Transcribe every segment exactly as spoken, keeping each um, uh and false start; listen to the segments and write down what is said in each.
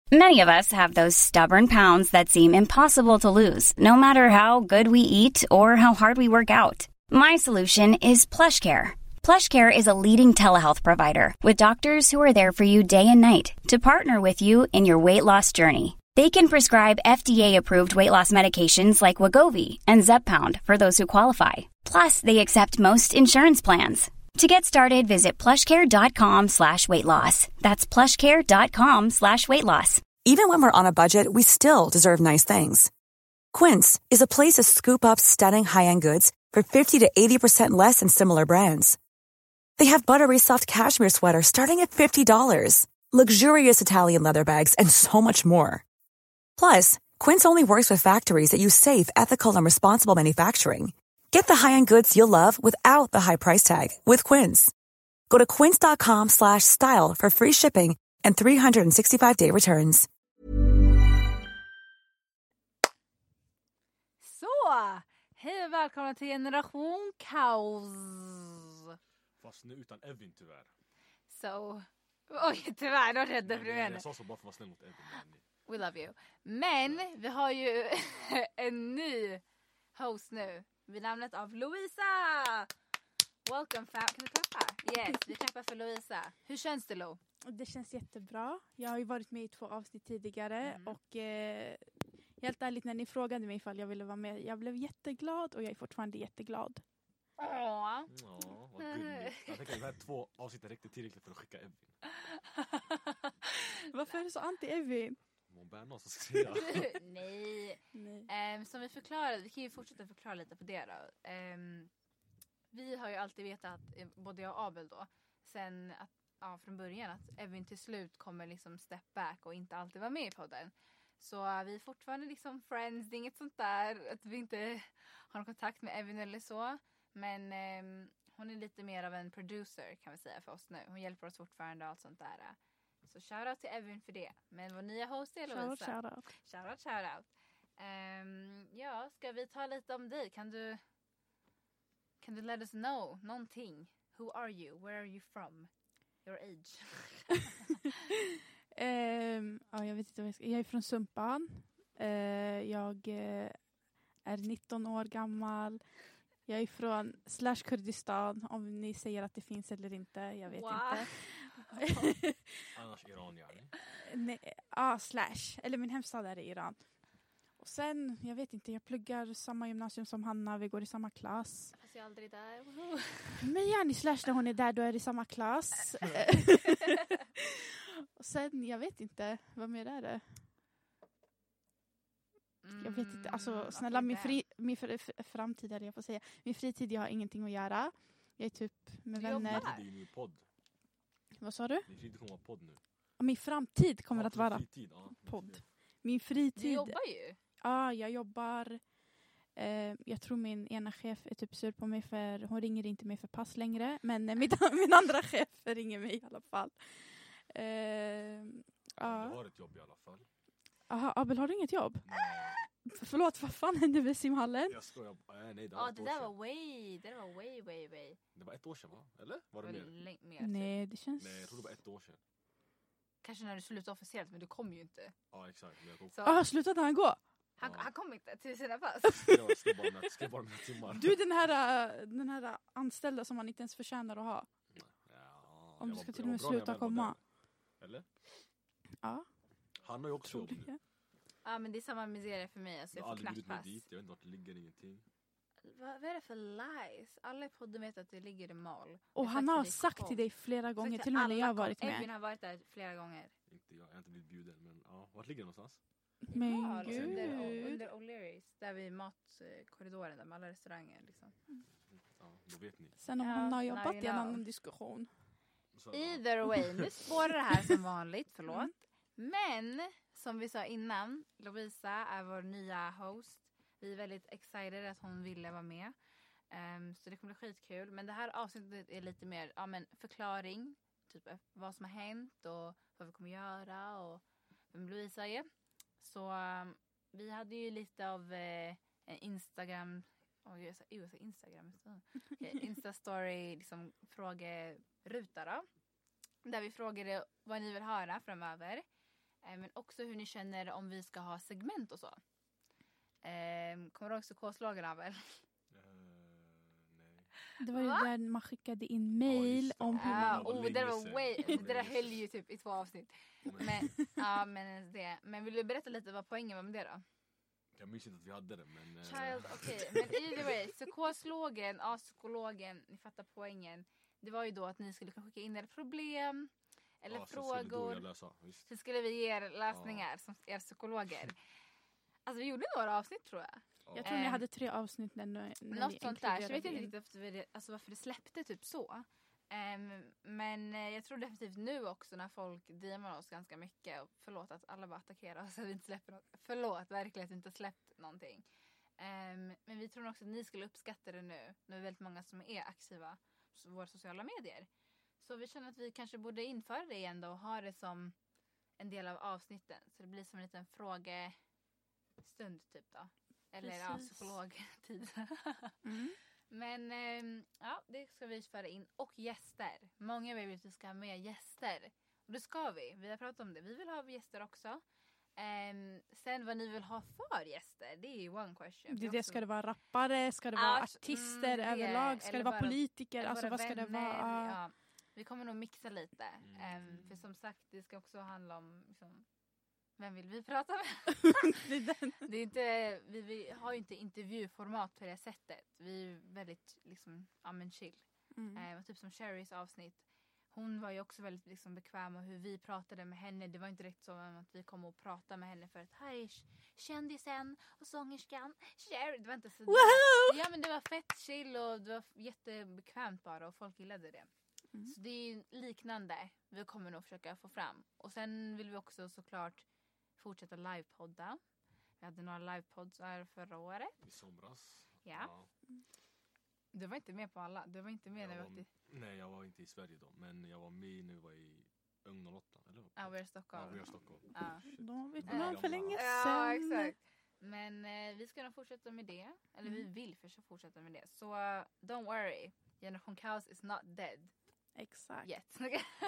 Many of us have those stubborn pounds that seem impossible to lose, no matter how good we eat or how hard we work out. My solution is PlushCare. PlushCare is a leading telehealth provider with doctors who are there for you day and night to partner with you in your weight loss journey. They can prescribe F D A-approved weight loss medications like Wegovy and Zepbound for those who qualify. Plus, they accept most insurance plans. To get started, visit plushcare.com slash weight loss. That's plushcare.com slash weight loss. Even when we're on a budget, we still deserve nice things. Quince is a place to scoop up stunning high-end goods for fifty to eighty percent less than similar brands. They have buttery soft cashmere sweaters starting at fifty dollars, luxurious Italian leather bags, and so much more. Plus, Quince only works with factories that use safe, ethical, and responsible manufacturing. Get the high-end goods you'll love without the high price tag with Quince. Go to quince.com slash style for free shipping and three sixty-five day returns. Så, hej och välkomna till Generation Kaos. Fast nu utan Evin tyvärr. Så, oj tyvärr, då räddade du mig. Jag sa så bara för att vara snäll mot Evin. We love you. Men vi har ju en ny host nu. Vid namnet av Lovisa. Welcome fam. Kan du klappa? Yes, vi klappar för Lovisa. Hur känns det, Lo? Det känns jättebra. Jag har ju varit med i två avsnitt tidigare. Mm. Och eh, helt ärligt, när ni frågade mig ifall jag ville vara med, jag blev jätteglad och jag är fortfarande jätteglad. Åh. Ja, vad gulligt. Jag tänker att de här två avsnitt är riktigt tillräckligt för att skicka Evin. Varför är du så anti-Evin? Man bär någon som ska säga. Nej. Nej. Um, som vi förklarade, vi kan ju fortsätta förklara lite på det då. Um, vi har ju alltid vetat, både jag och Abel då, sen att, ja, från början att Evin till slut kommer liksom step back och inte alltid vara med i podden. Så uh, vi är fortfarande liksom friends, det är inget sånt där att vi inte har någon kontakt med Evin eller så. Men um, hon är lite mer av en producer kan vi säga för oss nu. Hon hjälper oss fortfarande och allt sånt där. Så shoutout till Evin för det. Men vår nya host är Lovisa. Shoutout, shoutout. Shoutout, shoutout. Um, ja, ska vi ta lite om dig? Kan du kan du let us know någonting? Who are you? Where are you from? Your age? um, ja, jag vet inte vad jag ska. Jag är från Sumpan. Uh, jag uh, är nitton år gammal. Jag är från slash Kurdistan. Om ni säger att det finns eller inte. Jag vet wow. inte. Annars Iran, yani. Nej, ah, slash. Eller min hemstad är i Iran. Och sen, jag vet inte, jag pluggar samma gymnasium som Hanna. Vi går i samma klass. Fast jag är aldrig där. Men Janni slash när hon är där, då är det i samma klass. Och sen, jag vet inte, vad mer är det? Jag vet inte, alltså snälla, min, fri, min fr, fr, framtid är det jag får säga. Min fritid, jag har ingenting att göra. Jag är typ med Du vänner. jobbar? Det är ju podd. Vad sa du? Din fritid kommer vara podd nu. Min framtid kommer Ja, att vara fritid, ja. podd. Min fritid. Du jobbar ju. Ja, jag jobbar. Eh, jag tror min ena chef är typ sur på mig för hon ringer inte mig för pass längre. Men eh, min, min andra chef ringer mig i alla fall. Eh, ja. Du har ett jobb i alla fall. Aha, Abel, har du inget jobb? Nej, Förlåt, vad fan hände med simhallen? jag skojar. Äh, nej, det Ja, var ett det år där sedan. var way, det där var way, way, way. Det var ett år sedan, va? Eller? Var det Det mer? var länge mer. typ. Nej, det känns... Nej, jag tror det var ett år sedan. Kanske när du slutade officiellt, men du kom ju inte. Ja, exakt. Men jag kom. Så Ah, slutade han gå? han, Ja. han kom inte till sina pass. Jag skrev bara mina, skrev bara mina timmar. Du är den här, äh, den här anställda som man inte ens förtjänar att ha. Ja, Om jag du var- ska till jag och med var bra när jag sluta väl var komma. där. Eller? Ja, Han har ju också jobb nu. troligen. Ja, men det är samma miseria för mig. Alltså, Jag jag har får aldrig bjudit knappt mig pass. dit. Jag vet inte vart det ligger, ingenting. Vad, vad är det för lies? Alla i podden vet att det ligger i mal. Och Jag han sagt har till dig, sagt kom. till dig flera gånger, Sagt till och med när alla jag har kom. varit Edvin med. har varit där flera gånger. Inte jag, jag har inte blivit bjuden. Men ja, vart ligger det någonstans? Men Mal, under, gud. under O'Learys. Där vid matkorridoren där med alla restauranger. Liksom. Ja, då vet ni. Sen om Ja, han har now jobbat you i en know. annan diskussion. Så, ja. Either way, nu spårar det här som vanligt, förlåt. Mm. Men, som vi sa innan, Lovisa är vår nya host. Vi är väldigt excited att hon ville vara med. Um, så det kommer bli skitkul. Men det här avsnittet är lite mer ja, men förklaring. Typ vad som har hänt och vad vi kommer göra och vem Lovisa är. Så um, vi hade ju lite av eh, en Instagram... Oh, jag sa uh, Instagram. Okay, Insta-story, liksom frågeruta då. Där vi frågade vad ni vill höra framöver. Eh, men också hur ni känner om vi ska ha segment och så. Eh, kommer du ihåg psykoslagen väl? Det var ju Va? där man skickade in mail Ja, om hur Ja, man... var oh, länge det var sedan. way, Det var det där länge höll sedan. ju typ i två avsnitt. Men, ja, men, det. men vill du berätta lite vad poängen var med det då? Jag minns inte att vi hade det, men... eh, Child, okej. Men either way, psykologen, ja psykologen, ni fattar poängen. Det var ju då att ni skulle kunna skicka in era problem eller ja, så skulle du och frågor. jag läsa, visst. Så skulle vi ge er lösningar som er psykologer. Alltså vi gjorde några avsnitt tror jag. Ja. Jag tror ni Ehm, hade tre avsnitt när, när Något ni sånt där. Så jag vet inte inkluderade in. riktigt varför det, alltså varför det släppte typ så. Ehm, men eh, jag tror definitivt nu också när folk D M:ar oss ganska mycket. Och förlåt att alla bara attackerar oss att vi inte släpper något. Förlåt verkligen att vi inte släppt någonting. Ehm, men vi tror också att ni skulle uppskatta det nu. Nu är det väldigt många som är aktiva på våra sociala medier. Så vi känner att vi kanske borde införa det igen då och ha det som en del av avsnitten. Så det blir som en liten frågestund typ då. Eller ja, Precis. psykologtid. Mm. Men ehm, ja, det ska vi föra in. Och gäster. Många vill att vi ska ha med gäster. Och det ska vi. Vi har pratat om det. Vi vill ha gäster också. Ehm, sen vad ni vill ha för gäster, det är ju one question. Det, För det också- ska det vara rappare, ska det vara Alltså, artister mm, det, överlag, ska eller det vara bara- politiker, eller alltså våra vad ska det vänner, vara? Ja. Vi kommer nog mixa lite. Mm. Ehm, för som sagt, det ska också handla om liksom, vem vill vi prata med? Det är den. Det är inte, vi, vi har ju inte intervjuformat på det sättet. Vi är väldigt liksom, ja men chill. Mm. Eh, och typ som Sherrys avsnitt. Hon var ju också väldigt liksom, bekväm med hur vi pratade med henne. Det var inte direkt så att vi kom och pratade med henne för att här är kändisen och sångerskan Sherry. Det var inte så. Wow! Ja men det var fett chill och det var jättebekvämt bara och folk gillade det. Mm. Så det är liknande vi kommer nog försöka få fram. Och sen vill vi också såklart fortsätta livepodda. Vi hade några livepods här förra året. I somras. Ja. Du var inte med på alla. Du var inte med Jag när vi var, åkte nej, jag var inte i Sverige då. Men jag var med när vi var i Ugn och Lotta. Eller? Ja, vi är i Ja, Stockholm. vi är i Stockholm. Ja. De vet Ja, man för länge Ja, sedan. exakt. Men eh, vi ska nog fortsätta med det. Eller vi Mm. vill försöka fortsätta med det. Så uh, don't worry. Generation Kaos is not dead Exakt. yet.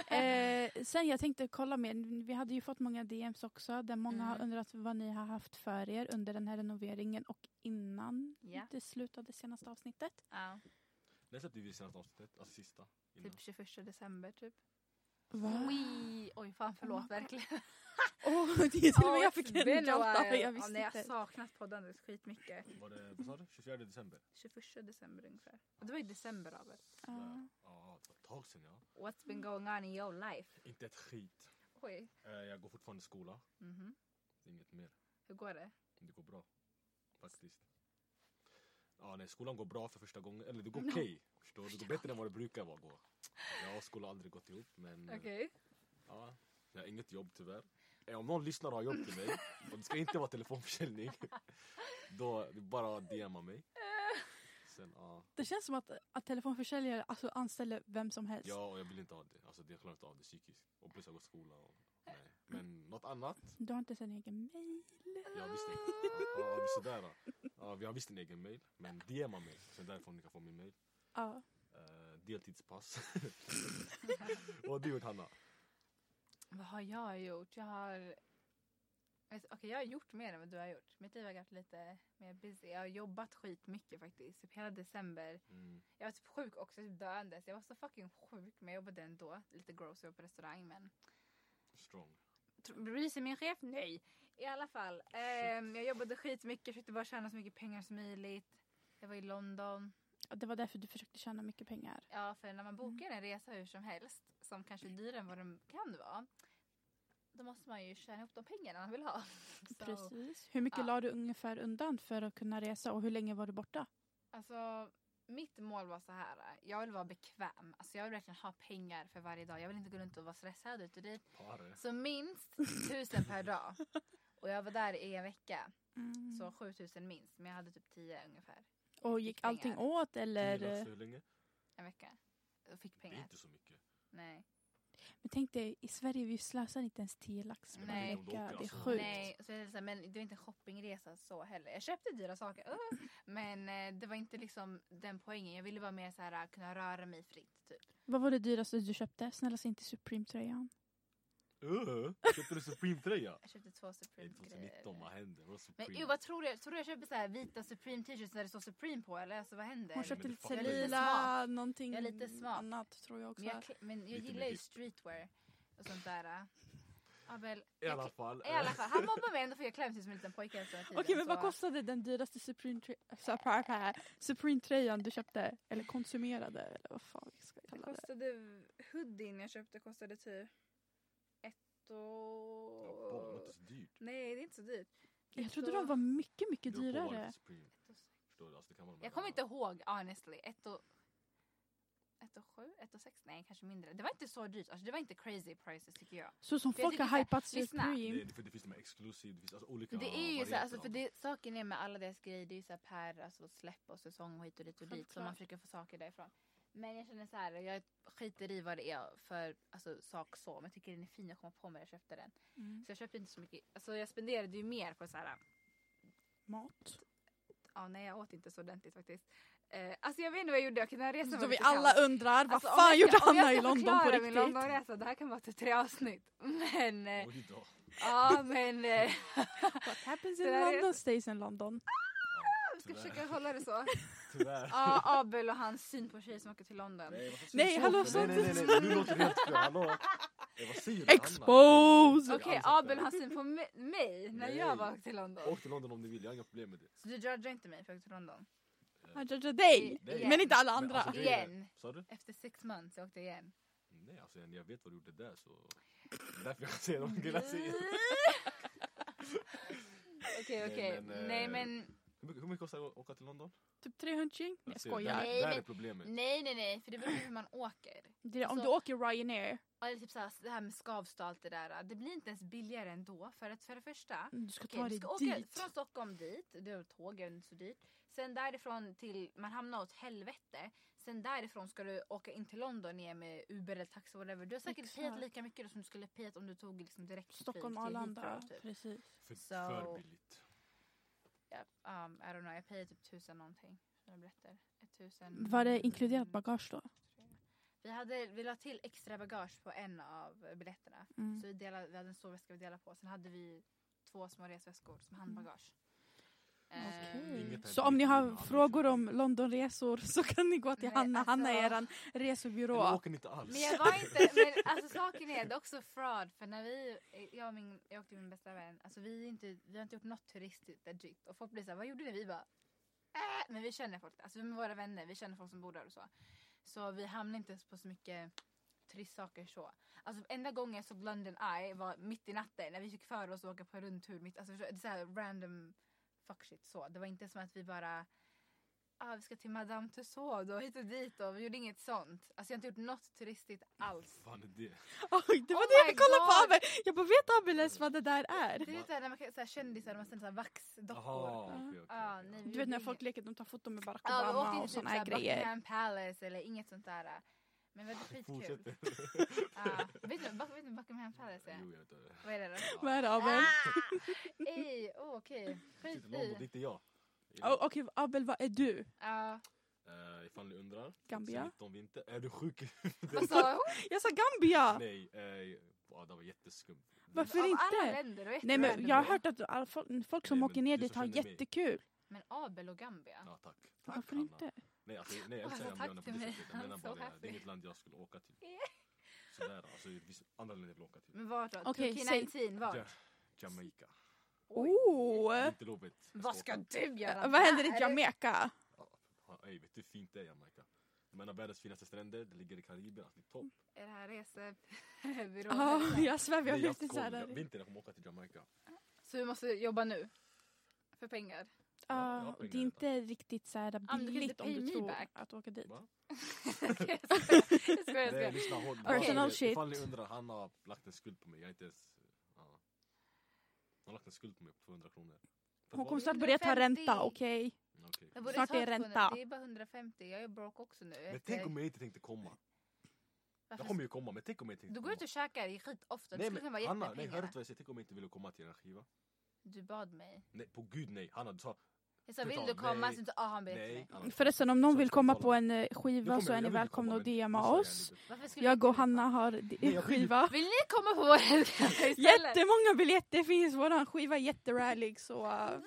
Eh, sen jag tänkte kolla med, vi hade ju fått många D Ms också där många Mm. har undrat vad ni har haft för er under den här renoveringen och innan Ja. det slutade senaste avsnittet. Ja, När släppte vi senaste avsnittet? Alltså sista. Innan. typ tjugoförsta december typ. Va? Oj, oj fan förlåt Oh. verkligen. Åh, det är till och med Oh, jag fick it's en been a jolt av while. jag Ja, visste nej, jag inte. saknat poddandet skitmycket. Var det, vad sa du? tjugofjärde december? tjugoförsta december ungefär. Och det var i december av det. Ja. Ja, det var ett tag sedan ja. What's been going on in your life? Inte ett skit. Oj. Eh, Jag går fortfarande i skola. Mhm. Inget mer. Hur går det? Det går bra. Faktiskt. Ja, nej, skolan går bra för första gången. Eller det går okej. Förstår du? Det går bättre än vad det brukar vara gå. Jag och skolan har aldrig gått ihop. Men eh, Okej. ja, jag har inget jobb tyvärr. Eh, Om någon lyssnar och har jobb till mig. Och det ska inte vara telefonförsäljning. Då det är bara att D Ma mig. Sen, ja. Det känns som att, att telefonförsäljare alltså, anställer vem som helst. Ja, och jag vill inte ha det. Alltså det klarar inte av det psykiskt. Och plus jag går i skola. Och, nej. Men något annat. Du har inte ens en egen mail. Jag visste inte. Ja, ja, visst sådär då. Ja, vi har visst en egen mail. Men D Ma mig. Sen därifrån ni kan få min mail. Ja. Uh, deltidspass. Vad har du gjort, Hanna? Vad har jag gjort? Jag har... Okej, okay, jag har gjort mer än vad du har gjort. Mitt liv har varit lite mer busy. Jag har jobbat skitmycket faktiskt. Typ hela december. Mm. Jag var typ sjuk också, typ döendes. Jag var så fucking sjuk, men jag jobbade ändå. Lite gross, jag var på restaurang, men... Strong. Bryr sig min chef? Nej. I alla fall. ehm, jag jobbade skitmycket, försökte bara tjäna så mycket pengar som möjligt. Jag var i London. Och det var därför du försökte tjäna mycket pengar. Ja, för när man bokar en resa hur som helst, som kanske är dyrare än vad den kan vara, då måste man ju tjäna ihop de pengarna man vill ha. Så, Precis. Hur mycket ja. la du ungefär undan för att kunna resa och hur länge var du borta? alltså, mitt mål var så här. Jag vill vara bekväm. Alltså, jag vill verkligen ha pengar för varje dag. Jag vill inte gå runt och vara stressad ut och dit. Pare. Så minst tusen per dag. Och jag var där i en vecka. Mm. Så sjutusen minst. Men jag hade typ tio ungefär. Och gick pengar. allting åt eller? Tio lax, hur länge? En vecka. Och fick Det är pengar. inte så mycket. Nej. Men tänk dig, i Sverige vi slösar inte ens tio lax på Nej. en vecka. Det är Alltså. sjukt. Nej, så är det så här, men det var inte en shoppingresa så heller. Jag köpte dyra saker, uh, men eh, det var inte liksom den poängen. Jag ville bara mer så här kunna röra mig fritt typ. Vad var det dyraste du köpte? Snälla säg inte Supreme-tröjan. Uh, köpte du Supreme-tröja? Jag köpte två Det är Supreme-grejer. tjugonitton, vad händer? Vad Men Supreme? ju, vad tror du? Tror du jag köper så här vita Supreme t-shirts där det står Supreme på? Eller alltså, vad händer? Hon köpte men lite det så fattar jag. Jag är lite lila, smart. någonting Jag är lite smart. annat tror jag också. Men jag, kli- men jag Lite gillar mer ju hip. streetwear och sånt där. Abel, I alla jag, fall. I alla fall, han mobbar mig ändå för jag kläms som en liten pojke hela tiden. Okej, men vad så- kostade den dyraste Supreme-tröjan Supreme du köpte? Eller konsumerade? Eller vad fan vi ska Det kalla det? kostade, hoodien jag köpte kostade typ ett och... Ja, det låter så dyrt. Nej, det är inte så dyrt. Jag Ett trodde och- de var mycket, mycket Det beror på vad det är dyrare. för Supreme. Förstår du? Alltså, det kan vara de Jag här- kommer inte ihåg, honestly. Ett och... Ett och sju? Ett och sex? Nej, kanske mindre. Det var inte så dyrt. Alltså, det var inte crazy prices tycker jag. Så som För jag folk har tycker så här, hypat lyssna. Supreme. Det, för det finns de här exklusiv, det finns alltså olika Men det är ju så, varianter alltså, för av det, saken är med alla deras grejer, det är ju så här per alltså, släpp och säsong och hit och dit och dit. Så Självklart. man försöker få saker därifrån. Men jag känner så här, jag skiter i vad det är för alltså, sak så. Men jag tycker den är fin, jag kommer på mig, jag köpte den. Mm. Så jag köpte inte så mycket, alltså jag spenderade ju mer på så här. Mat. Ja, nej jag åt inte så ordentligt faktiskt. Eh, alltså jag vet inte vad jag gjorde, okej, den här resan Så var vi lite alla kaos. undrar, vad Alltså, om fan jag gjorde ska- om jag Hanna i ska London på förklara min riktigt? Londonresa, det här kan vara till tre avsnitt. Men, eh, Oj då. ja men... Eh, What happens Så in det här är- London stays in London. jag ska Tyvärr. försöka hålla det så. Tyvärr. Ja, Abel och hans syn på tjejer som åker till London. Nej, varför Nej, säger du hallå, så? så- Nej, nej, nej, nej, nu låter det helt fel. Hallå. Nej, vad säger du, Hanna? Expose! Nej, Okej, alltså, Abel och hans syn på me- mig när Nej. jag var till London. Åk till London om ni vill, jag har inga problem med det. Så du judgar inte mig för att åka till London? Han judgar dig, Nej. men inte alla Men andra. alltså, grejen är- Igen. Sa du? Efter sex months jag åkte igen. Nej, alltså jag vet vad du gjorde där så... Det är därför jag säger de grejerna jag säger. Okej, Nej, okej. men, eh, Nej men... Hur mycket, hur mycket kostar det att åka till London? Typ trehundra. Nej, jag Alltså, skojar. Där, Nej, där men- är problemet. Nej, nej, nej. För det beror på hur man åker. Det är, om Alltså- du åker Ryanair, Eller typ såhär, det här med Skavsta och allt det där. Det blir inte ens billigare ändå. För att för det första... du ska Okej, ta du dig ska åka dit. från Stockholm dit. Det är tåg, är inte så dyrt. Sen därifrån till, man hamnar åt helvete. Sen därifrån ska du åka in till London igen med Uber eller taxi whatever. Du har säkert Exakt. payat lika mycket då som du skulle payat om du tog liksom direkt Stockholm, flyg till Arlanda. Heathrow, typ. Precis. För, Så- för billigt. Ja, um, I don't know, jag payade typ tusen någonting. Som jag berättar. Ett tusen... Var det inkluderat bagage då? Vi, hade, vi la till extra bagage på en av biljetterna. Mm. Så vi, delade, vi hade en stor väska vi delade på. Sen hade vi två små resväskor som handbagage. Okej. Inget här Så om ni billigt, har men frågor aldrig om Londonresor så kan ni gå till Nej, Hanna. alltså- Hanna är eran Eller resebyrå. åker ni inte alls? Men jag var inte, men alltså saken är det är också fraud. För när vi, jag och min, jag åkte med min bästa vän. Alltså vi, är inte, vi har inte gjort något turistigt legit. Och folk blir såhär, vad gjorde ni? Vi bara, äh, men vi känner folk. Alltså med våra vänner, vi känner folk som bor där och så. Så vi hamnar inte på så mycket turistsaker så. Alltså enda gången jag såg London Eye var mitt i natten. När vi fick för oss att åka på en rundtur. Mitt, alltså det är så här random fuck shit så. Det var inte som att vi bara, ah, vi ska till Madame Tussauds och hit och dit och vi gjorde inget sånt. Alltså jag har inte gjort något turistigt alls. Vad fan är det? Oj, det var Oh det jag my kollade på God. Abel. Jag bara, vet Abel ens vad det där är? Du vet såhär när man kan, såhär kändisar, man sänder såhär vaxdockor. Jaha, okej, okej. Ah, okej. nej, vi Du vet när gjorde folk inget. leker att de tar foton med Barack Ja, vi åkte Obama inte och till såna såhär här grejer. Buckingham Palace eller inget sånt där. Men det var skitkul. Fortsätter. Ah, vet du vad vet du vad Buckingham Palace är? Jo, jag vet det. Vad är det då? Vad är det Abel? Ah! Ej, oh, okej. Till Skit London, det är i. inte jag. Oh, Okej, Abel, vad är du? Ja. Uh, ifall ni undrar. Gambia? tjugonitton vinter. Är du sjuk? Vad sa hon? Jag sa Gambia! Nej, eh, ja, det var jätteskumt. Varför Av inte? alla länder, då vet Nej du men random. jag har hört att all, folk, folk som Nej, åker men ner du dit som har känner mig. jättekul. Men Abel och Gambia? Ja, tack. tack Varför Hanna. inte? Nej, alltså, nej, jag Alltså, säger tack Gambia på till det mig. sättet. Jag menar I'm bara so det. Det happy. är inget land jag skulle åka till. Sådär, alltså det finns andra länder jag vill åka till. Men vart då? Okej, Turkey säg- nitton, vart? Ja, Jamaica. Oh! Inte lovet. Jag Vad ska åka. du göra Vad händer i där? Jamaica? Ja, ej, vet du hur fint det är Jamaica? Jag menar världens finaste stränder, det ligger i Karibien, alltså det är topp. Är det här resebyrå? Ja, jag svär vi har Nej, jag lyft det skojar. såhär. Vintern jag kommer åka till Jamaica. Så vi måste jobba nu? För pengar? Ja, jag har Ja, pengar det är inte riktigt såhär kan inte billigt om pay du me tror back. att åka dit. Va? Okej, jag skojar, jag skojar, jag Nej, skojar. lyssna, håll. Personal Ifall- shit. Ifall ni undrar, han har lagt en skuld på mig. Jag är inte ens... Ja. Han har lagt en skuld på mig på tvåhundra kronor. För Hon vad? kommer snart börja ta ränta, okej? Okej. Jag borde Snart ta är tvåhundra, ränta. Det är bara hundrafemtio, jag är broke också nu. Men Vet tänk du? om jag inte tänkte komma. Varför- Jag kommer ju komma, men tänk om jag inte tänkte Du går komma. ut och käkar i skit ofta, det Nej skulle kunna men vara Hanna, nej, hör jättepengar. du vad jag säger? Tänk om jag inte ville komma till en skiva. Du bad mig. Nej, på gud nej. Hanna, du sa... Så vill du komma så inte ah, han berättar mig. Nej. Förresten, om någon vill komma på en eh, skiva så är ni välkomna att D M oss. Jag och Hanna har d- skiva. Vill ni komma på vår istället? Jättemånga biljetter finns. Våran skiva är jätterälig så... Uh...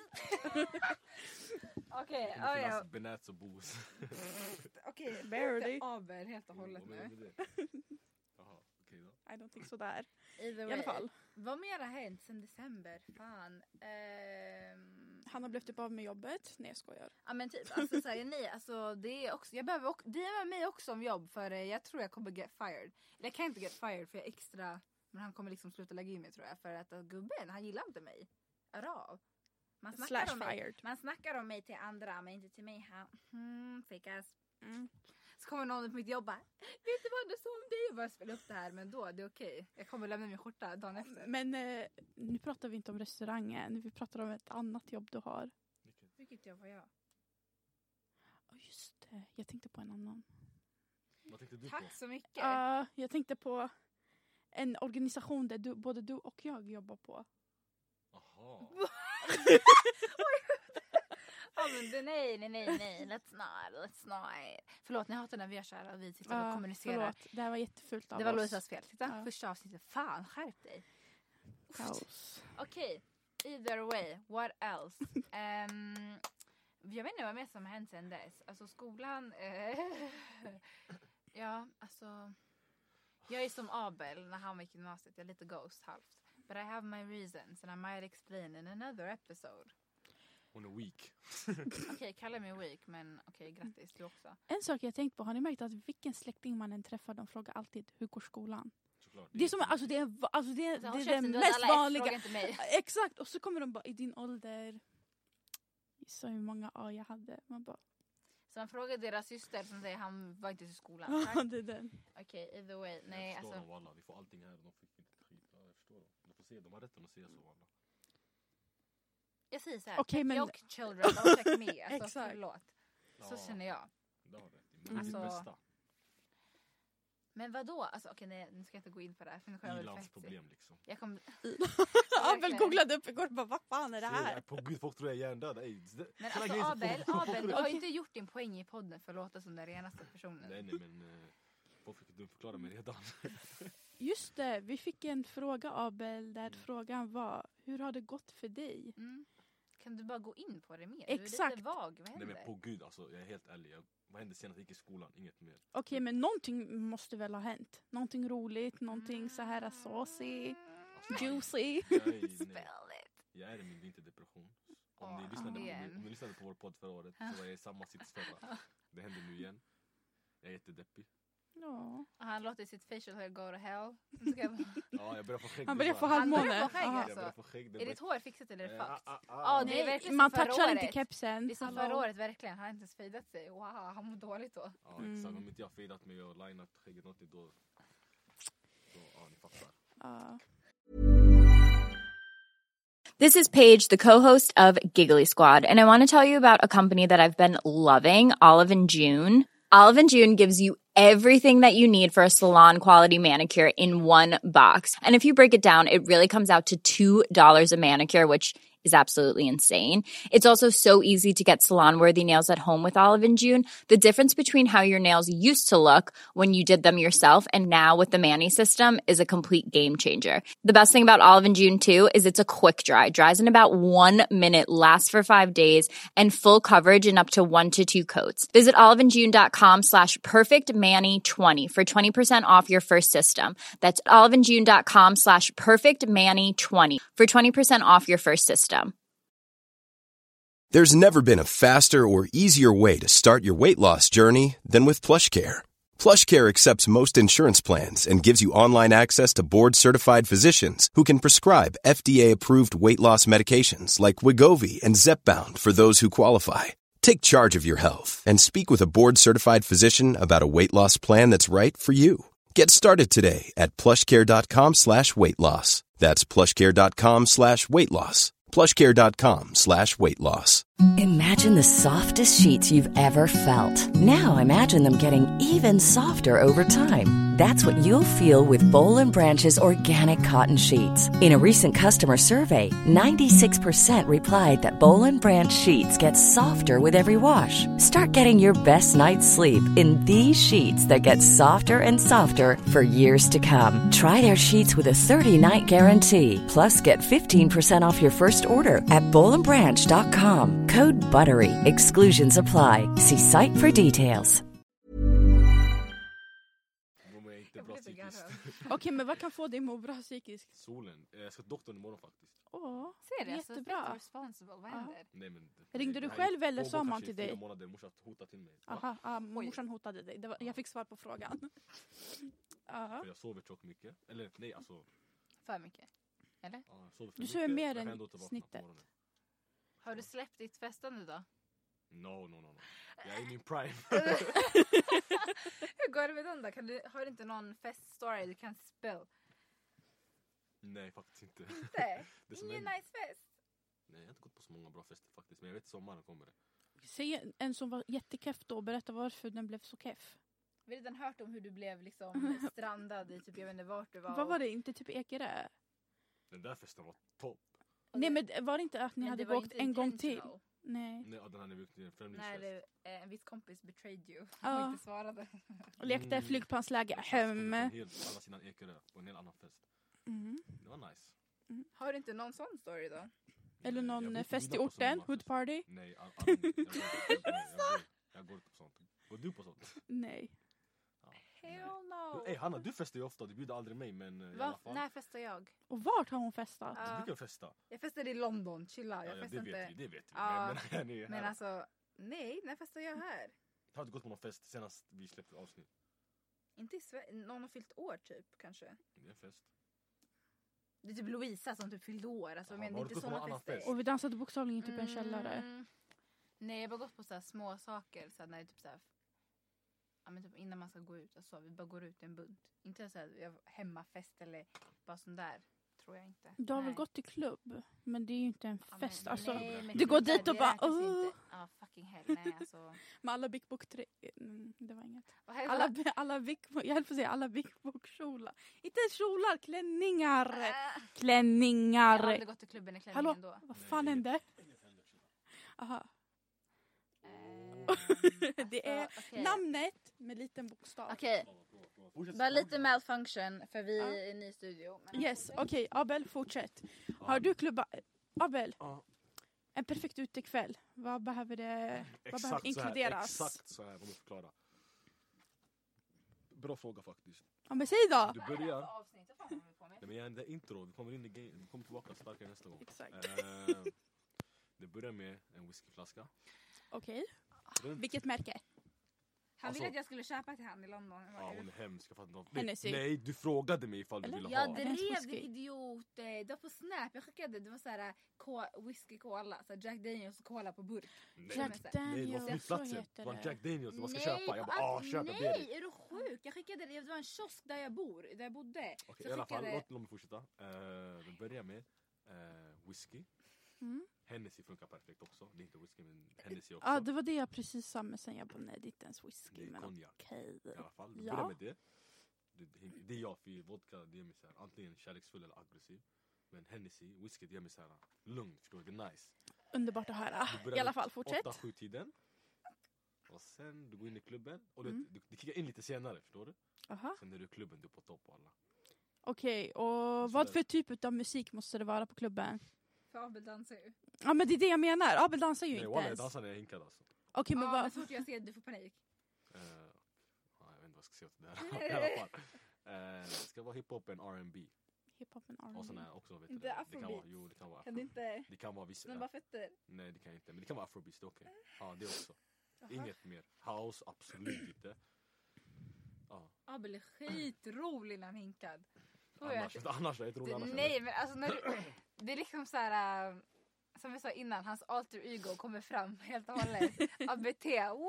Okej, Det ja. finns Benäts och Bos. Okej, barely. Abel helt och hållet nu. Jaha, okej då. I don't think så där. Either I way. alla fall. Vad mer har hänt sen december? Fan. Ehm... Han har blivit typ av med jobbet. Nej, jag skojar. Ja men typ, alltså såhär, nej, alltså det är också, jag behöver också, det är mig också om jobb för eh, jag tror jag kommer get fired. Eller jag kan inte get fired för jag är extra, men han kommer liksom sluta lägga in mig tror jag. För att uh, gubben, han gillar inte mig. Arav. Man snackar Slash om mig. fired. Man snackar om mig till andra, men inte till mig. Han, hmm, fickas. Mm. Så kommer någon på mitt jobb bara, vet du vad det sa om dig? Jag bara spelar upp det här, men då, det är okej. Jag kommer lämna min skjorta dagen efter. Men eh, nu pratar vi inte om restaurangen. Vi pratar om ett annat jobb du har. Vilket jobb har jag? Oh, just det. Jag tänkte på en annan. Vad tänkte du på? Tack så mycket. Uh, jag tänkte på en organisation där du, både du och jag jobbar på. Aha. Ja men det, nej, nej, nej, nej, let's not, let's not. Förlåt, ni hatar när vi gör så här och vi sitter och Uh, kommunicerar. förlåt, det här var jättefult av Det var oss. Louisas fel. Titta, Ja. första avsnittet. Fan, skärp dig. Kaos. Okej, either way, what else? um, jag vet inte vad mer som har hänt sen dess. Alltså skolan, eh, ja, alltså, jag är som Abel när han var i gymnasiet. Jag är lite ghost halvt. But I have my reasons and I might explain in another episode. Hon är weak. Okej, okay, kalla mig weak, men okej, okay, grattis du också. En sak jag tänkt på, har ni märkt att vilken släkting man än träffar, de frågar alltid hur går skolan? Såklart. Det är som, alltså det är, alltså det är, Så, det, är käften, det du hade mest alla ett, vanliga. fråga inte mig. Exakt, och så kommer de bara i din ålder. Så hur många A jag hade. Man bara, Så man frågar deras syster som säger han var inte i skolan. ja det är den. Okej, okay, either way. Nej, jag förstår alltså. dem alla. Vi får allting här. De fick inte skit. Ja, jag förstår dem. De får se. De har rätten att säga så alla. Jag säger så här. Okej, check men- your children, don't check me. Alltså, Exakt. förlåt. Så Ja, känner jag. det har rätt. Men Alltså- det är ditt bästa. Men vad då? Alltså okej, nej, nu ska jag inte gå in på det här. För nu kommer jag bli Ilands fetsig. problem liksom. Jag kommer... Abel googlade upp igår och bara, vad fan är det Se, här? nej, på gud, folk tror jag är hjärndöd. Ej, det- Men såna alltså grejer som Abel, folk- folk Abel, tror du jag- har ju inte gjort din poäng i podden för att låta som den renaste personen. Nej, nej, men eh, folk fick du förklara mig redan. Just det, vi fick en fråga Abel där frågan var, hur har det gått för dig? Mm. Kan du bara gå in på det mer? Du är Exakt. lite vag, vad Nej, händer? men på gud, alltså, jag är helt ärlig. Jag, vad hände senast jag gick i skolan? Inget mer. Okej, men någonting måste väl ha hänt? Någonting roligt, någonting så här saucy, Alltså, juicy. jag, är, nej, Spell it. jag är i min vinterdepression. Om, Åh, ni lyssnade på, igen. om ni lyssnade på vår podd förra året så var jag i samma sits förra. Det händer nu igen. Jag är jättedeppig. Ja. Och han låter sitt facial hair go to hell. Nu ska jag... Ja, jag börjar få skägg. Han det börjar är få bra. Han börjar halvmåne. få skägg, Aha. Jag alltså. börjar få skägg. det Är ditt hår fixat eller är det Eh, fucked? ah, ah, Ja, ah. det är verkligen Man som förra touchar inte året. kepsen. Det är som Hallå. förra året verkligen. Han har inte ens fejdat sig. Wow, han mår dåligt då. Ja, Mm. exakt. Om inte jag har fejdat mig och linat skägget något då... då ja, ni fattar. Ja. This is Paige, the co-host of Giggly Squad, and I want to tell you about a company that I've been loving, Olive and June. Olive and June gives you everything that you need for a salon quality manicure in one box. And if you break it down, it really comes out to two dollars a manicure, which is absolutely insane. It's also so easy to get salon-worthy nails at home with Olive and June. The difference between how your nails used to look when you did them yourself and now with the Mani system is a complete game changer. The best thing about Olive and June too is it's a quick dry. Dries in about one minute, lasts for five days, and full coverage in up to one to two coats. Visit oliveandjune.com slash perfectmani20 for twenty percent off your first system. That's oliveandjune.com slash perfectmani20 for twenty percent off your first system. There's never been a faster or easier way to start your weight loss journey than with PlushCare. PlushCare accepts most insurance plans and gives you online access to board-certified physicians who can prescribe F D A-approved weight loss medications like Wegovy and Zepbound for those who qualify. Take charge of your health and speak with a board-certified physician about a weight loss plan that's right for you. Get started today at plushcare.com slash weight loss. That's plushcare.com slash weight loss. plushcare.com slash weight loss. Imagine the softest sheets you've ever felt. Now imagine them getting even softer over time. That's what you'll feel with Bowl and Branch's organic cotton sheets. In a recent customer survey, ninety-six percent replied that Bowl and Branch sheets get softer with every wash. Start getting your best night's sleep in these sheets that get softer and softer for years to come. Try their sheets with a thirty-night guarantee. Plus, get fifteen percent off your first order at bowl and branch dot com. Code BUTTERY. Exclusions apply. See site for details. Okej, okay, men vad kan få dig må bra psykiskt? Solen. Jag ska till doktorn imorgon faktiskt. Åh, ser det? jättebra. Så responsible. Vad händer? Nej, men, ringde du själv eller sa man till dig? Fyra månader, morsan hotade till mig. Aha, ah, morsan hotade dig. Det var, jag fick svar på frågan. För jag sover tråk mycket. Eller nej, alltså. För mycket? Eller? Ja, jag sover för du mycket. sover mer än snittet. Har du släppt ditt festande då? No, no, no, no. Jag är i min prime. Hur går det med den då? Kan du, har du inte någon feststory du kan spill? Nej, faktiskt inte. Inte? Ingen en... nice fest? Nej, jag har inte gått på så många bra fester faktiskt. Men jag vet sommaren kommer det. Säg en som var jättekeff då och berätta varför den blev så keff. Vi har redan hört om hur du blev liksom strandad i typ, jag vet inte vart du var. Vad var det? Inte typ Ekerö? Den där festen var topp. Nej, men var det inte att ni men hade åkt en gång till? Nej. Nej, den hade vi åkt till en främlingsfest. När det, eh, en viss kompis betrayed you. Ja. Och inte svarade. Och lekte Mm. flygplansläge hem. Helt alla sina Ekerö på en helt annan fest. Mm. Det var nice. Mm. Har du inte någon sån story då? Eller Jag någon brukar fest i bjuda på orten? sådana Hood fester. party? Nej, all, all, jag, går, jag, går, jag går inte på sånt. Går du på sånt? Nej. Ja. Hell no. Ey Hanna, du festar ju ofta. Du bjuder aldrig mig, men eh, i Va? alla fall. När festar jag? Och vart har hon festat? Ja. Du brukar festa. Jag festade i London, chilla. Ja, Jag ja, festar det vet inte. vi, det vet vi. Ja, Men, men, ni är Men här. alltså, nej, när festar jag här? Har du gått på någon fest senast vi släppte avsnitt? Inte i Sverige. Någon har fyllt år typ, kanske. Det är en fest. Det är typ Louisa som typ fyllde år. Alltså, Jaha, men det har är du inte gått på såna någon annan fester. fest? Och vi dansade bokstavligen typ i en källare. Mm. Nej, jag har bara gått på så här små saker. Så här, när det är typ så här, ja, men typ innan man ska gå ut. Alltså, vi bara går ut i en bunt. Inte så här, jag- hemmafest eller bara sån där. Tror jag inte. Du har Nej. väl gått till klubb? Men det är ju inte en Ja, men fest. Alltså, nej, men du det går är så här, dit och det bara, räknas ju "Åh." inte. Ja, fucking hell. Nej, alltså. med alla Big Book tre... Mm, det var inget. Vad heter Alla, det? alla Big, jag höll på att säga alla Big Book-kjolar. Inte kjolar, klänningar. Äh, Jag har Klänningar. aldrig gått till klubben i klänningen Hallå, då. vad fan hände? Aha. Ehm, Det är alltså, okej. namnet med liten bokstav. Okej, bara lite malfunction för vi är i en ny studio. Men Yes, okej. Abel, fortsätt. Har du klubba... Abel, Ja, en perfekt utekväll. Vad behöver det vad behöver exakt så här. inkluderas? Exakt så här, om jag förklara. Bra fråga faktiskt. Ja, men säg då. Du börjar. Nej, men jag är det intro. Vi kommer in i game. Vi kommer tillbaka starkare nästa gång. Exakt. Eh, det börjar med en whiskyflaska. Okej. Runt- Vilket märke? Han ville Alltså- att jag skulle köpa till han i London. Jag bara, Ja, är hon det- är hemsk. Jag fattar inte. Hennessy. Nej, du frågade mig ifall du Eller? ville Jag ha. det hennes drev whisky? din idiot. eh, Det var på Snap. Jag skickade. Det var så här ko- whisky cola. Så här Jack Daniels och cola på burk. Nej, Jack Nej, nej, det var Daniels, så flygplatsen. Det heter var det. Jack Daniels. Vad ska Nej, köpa? Jag på bara, ah, allt- köp. Jag ber Nej, dig. är du sjuk? Jag skickade det. Det var en kiosk där jag bor. Där jag bodde. Okej, Så i alla fall. skickade- Låt, låt mig fortsätta. Uh, vi börjar med uh, whisky. Mm. Hennessy funkar perfekt också. Det är inte whisky, men Hennessy också. Ja, det var det jag precis sa, men sen jag bara, nej, det är inte ens Det whisky. är Men konjak. okej. I alla fall, vi Ja. börjar med det. Det, det, det är jag, för vodka det gör mig så här, antingen kärleksfull eller aggressiv. Men Hennessy, whisky det gör mig så här lugn, förstår du? Det är nice. Underbart att höra. Du börjar I alla vid fall, fortsätt. åtta sju tiden. Och sen du går in i klubben. Och Mm. du, du, du kickar in lite senare, förstår du? Aha. Sen är du i klubben, du är på topp och alla. Okej, och Så vad där. för typ av musik måste det vara på klubben? För Abel dansar ju. Ja, men det är det jag menar. Abel dansar ju Nej inte walla, jag ens. dansar när jag är hinkad alltså. Okej, men Ja, vad... men så fort jag ser att du får panik. Uh, ja, jag vet inte vad jag ska säga till det här. I alla fall. Uh, det ska vara hiphop and R and B. Hiphop and R Och sån and B. här också, vet Inte du. Det kan vara, afrobeats. jo, det kan vara Kan du afro. inte? Det kan vara vissa. Snabba fötter. Nej, det kan jag inte. Men det kan vara afrobeats, det är okej. Ja, det också. Inget mer. House, absolut inte. Ja. Abel är skitrolig när han hinkad. Får jag- Annars, annars är det roligt. Det- Annars är Nej, det. men alltså när du, det är liksom så här, äh, som vi sa innan, hans alter ego kommer fram helt och hållet. A B T, woo!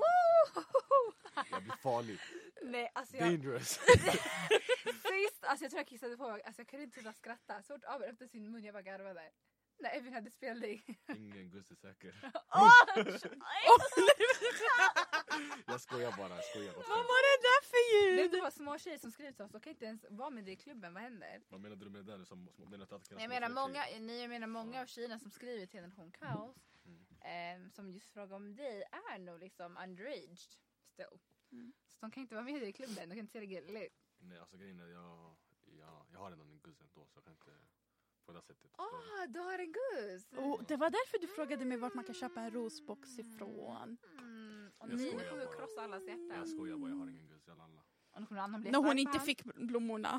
Jag blir farlig. Nej, alltså jag, Dangerous. sist, alltså jag tror jag kissade på mig, alltså jag kunde inte sluta skratta. Så fort Abel öppnade sin mun, jag bara garvade. När Evin hade spelning. Ingen Gusti säker. Åh! Jag skojar bara, jag skojar bara. Vad var det där för Det är ljud? inte bara små tjejer som skriver till oss. De kan inte ens vara med det i klubben. Vad händer? Vad menar du med det där? Som, som, menar att det kan Nej, jag vara menar små många, tjejer? nej, jag menar många av tjejerna som skriver till Generation Kaos. Mm. ehm, som just frågar om dig är nog liksom underaged still. Mm. Så de kan inte vara med i klubben. De kan inte se det gulligt. Nej, alltså grejen är jag, jag, jag har redan en guzz ändå, så jag kan inte på det sättet. Åh, oh, du har en gus! Och det var därför du frågade mig vart man kan köpa en rosbox ifrån. Mm. Och Jag ni skojar kommer bara. krossa allas hjärtan. Jag skojar bara, jag har ingen guzz, jag lallar. Och nu kommer Anna bli När hon stark inte på fick blommorna.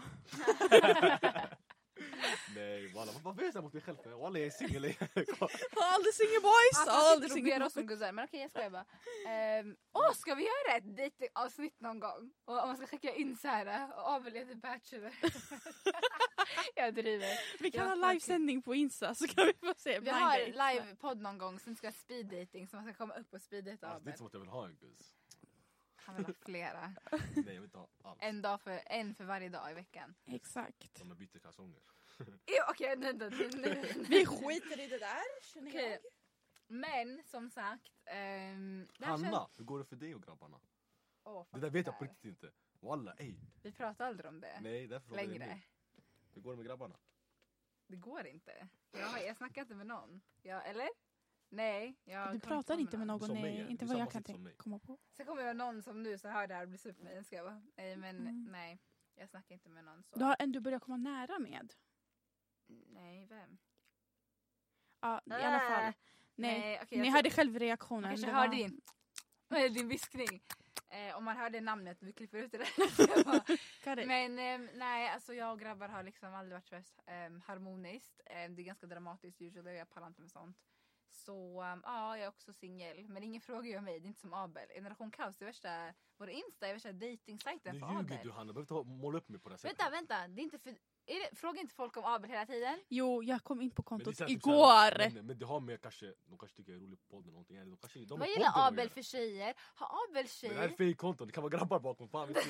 Nej, walla, vad vet jag mot mig själv för? Walla, jag är singel. All the single boys, Att all han the sitter och single ber boys. oss som guzzar. Men okej, jag skojar bara. Ehm, Åh, ska vi göra ett datingavsnitt någon gång? Och om man ska skicka in så här. Och Abel är the bachelor. Jag driver. Vi kan Jag ha snackar- livesändning på Insta så kan vi få se. Vi blind har dates. live-podd någon gång. Sen ska jag speed dating. Så man ska komma upp och speed date Alltså, det är Abel. inte som att jag vill ha en guzz. Han vill ha flera. Nej, jag vill inte ha alls. En, dag för, en för varje dag i veckan. Exakt. Som jag byter kalsonger. Jo, okej, nu, nu, nu, nu. Vi skiter i det där, känner Okej. jag. Men som sagt. Um, Hanna, hur går det för dig och grabbarna? Oh, Det där vet jag på riktigt inte. Walla, ej. Vi pratar aldrig om det. Nej, därför frågar jag dig Längre. nu. Hur går det med grabbarna? Det går inte. Jag, jag snackar inte med någon. Jag, eller? Nej. Jag Du kommer pratar vara inte med någon, Som mig, nej, ja. inte Det är vad samma jag kan sätt som tänka- mig. komma på. Sen kommer jag någon som nu så hör det här och blir sur på mig. Ska jag bara. Nej, men Mm. nej. Jag snackar inte med någon så. Du har en du börjar komma nära med. Nej, vem? Ja, i alla fall. Äh. Nej, Nej, okej, ni jag hörde själv reaktionen. Jag kanske Det hörde var- din. Eller din viskning. Eh, om man hörde namnet, vi klipper ut det där. Jag bara, Correct. Men ehm, nej, alltså jag och grabbar har liksom aldrig varit så um, harmoniskt. Um, det är ganska dramatiskt usually, jag pallar inte med sånt. Så um, ja, jag är också singel. Men ingen frågar ju om mig, det är inte som Abel. Generation Kaos, det värsta, vår Insta är värsta datingsajten Nu för ljuger Abel. du, Hanna. Du behöver inte ha- måla upp mig på det här sättet. Vänta, vänta, det är inte för... Är det, frågar inte folk om Abel hela tiden? Jo, jag kom in på Men det är kontot så här, typ igår. så här, men, men det har med kanske, de kanske tycker jag är rolig på podden eller någonting. De kanske, de har Vad podden gillar att Abel göra. för tjejer? Har Abel Men det här är tjej? fake-konton, det kan vara grabbar bakom. Fan vet du.